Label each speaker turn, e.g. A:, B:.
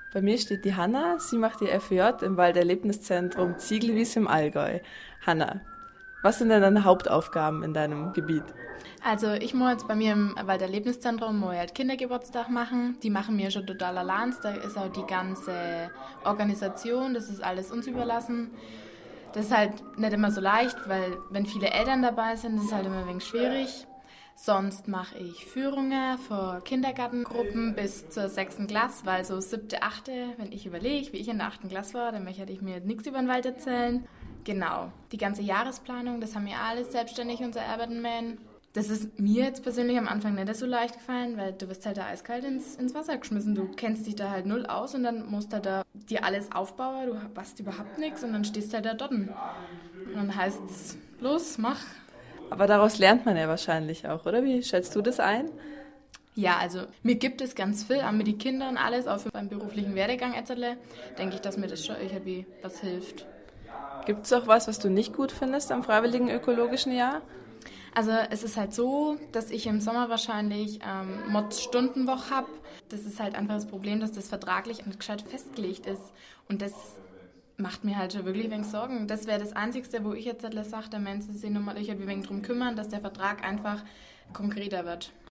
A: Bei mir steht die Hanna. Sie macht ihr FJ im Walderlebniszentrum Ziegelwies im Allgäu. Hanna, was sind denn deine Hauptaufgaben in deinem Gebiet?
B: Also ich muss jetzt bei mir im Walderlebniszentrum muss ich halt Kindergeburtstag machen. Die machen mir schon total allein. Da ist auch die ganze Organisation, das ist alles uns überlassen. Das ist halt nicht immer so leicht, weil wenn viele Eltern dabei sind, ist es halt immer ein wenig schwierig. Sonst mache ich Führungen für Kindergartengruppen bis zur 6. Klasse, weil so 7., 8., wenn ich überlege, wie ich in der 8. Klasse war, dann möchte ich mir nichts über den Wald erzählen. Genau, die ganze Jahresplanung, das haben wir alles selbstständig uns erarbeiten müssen. Das ist mir jetzt persönlich am Anfang nicht so leicht gefallen, weil du wirst halt da eiskalt ins Wasser geschmissen. Du kennst dich da halt null aus und dann musst du da dir alles aufbauen, du weißt überhaupt nichts und dann stehst du halt da dort. Und dann heißt es, los, mach.
A: Aber daraus lernt man ja wahrscheinlich auch, oder? Wie schätzt du das ein?
B: Ja, also mir gibt es ganz viel, auch mit den Kindern alles, auch für meinen beruflichen Werdegang etc. Denke ich, dass mir das schon irgendwie was hilft.
A: Gibt es auch was du nicht gut findest am Freiwilligen Ökologischen Jahr?
B: Also es ist halt so, dass ich im Sommer wahrscheinlich Mod-Stundenwoche habe. Das ist halt einfach das Problem, dass das vertraglich nicht gescheit festgelegt ist. Und das macht mir halt schon wirklich ein wenig Sorgen. Das wäre das Einzige, wo ich jetzt sage, der Mensch sich nochmal ein wenig drum kümmern, dass der Vertrag einfach konkreter wird.